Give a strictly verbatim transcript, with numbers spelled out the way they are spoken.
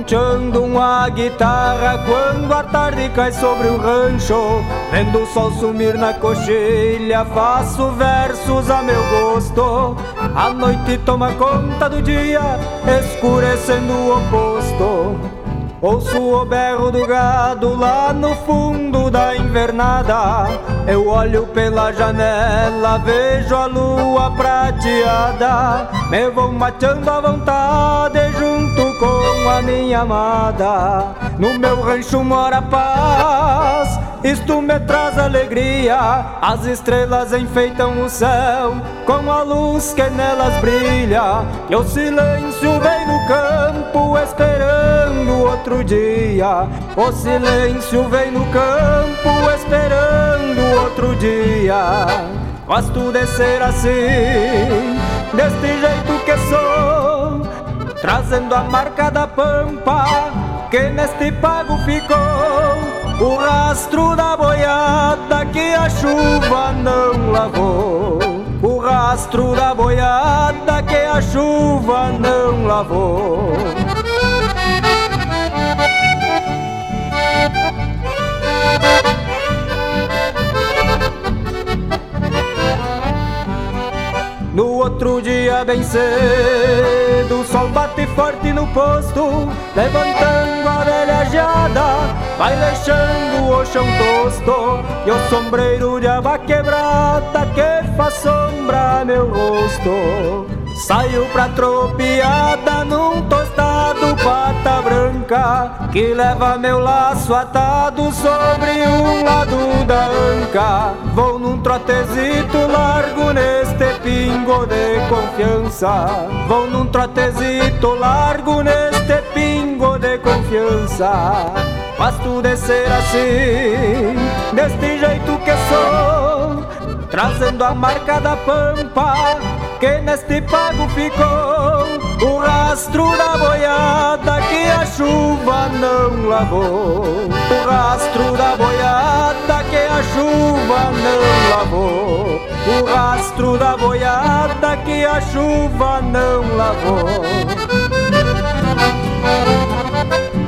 ponteando uma guitarra quando a tarde cai sobre o rancho. Vendo o sol sumir na coxilha, faço versos a meu gosto. A noite toma conta do dia, escurecendo o oposto. Ouço o berro do gado lá no fundo da invernada. Eu olho pela janela, vejo a lua prateada. Me vou mateando à vontade junto com a minha amada. No meu rancho mora paz, isto me traz alegria. As estrelas enfeitam o céu com a luz que nelas brilha. E o silêncio vem no campo esperando outro dia. O silêncio vem no campo esperando outro dia. Gosto de ser assim, deste jeito que sou, trazendo a marca da pampa que neste pago ficou. O rastro da boiada que a chuva não lavou. O rastro da boiada que a chuva não lavou. No outro dia bem cedo, o sol bate forte no posto, levantando a velha geada, vai deixando o chão tosto. E o sombreiro de aba quebrada que faz sombra a meu rosto. Saio pra tropiada num tostado pata branca, que leva meu laço atado sobre um lado da anca. Vou num trotezito largo neste pingo de confiança. Vou num trotezito largo neste pingo de confiança. Gosto de ser assim, deste jeito que sou, trazendo a marca da pampa que neste pago ficou. O rastro da boiada que a chuva não lavou. O rastro da boiada que a chuva não lavou. O rastro da boiada que a chuva não lavou.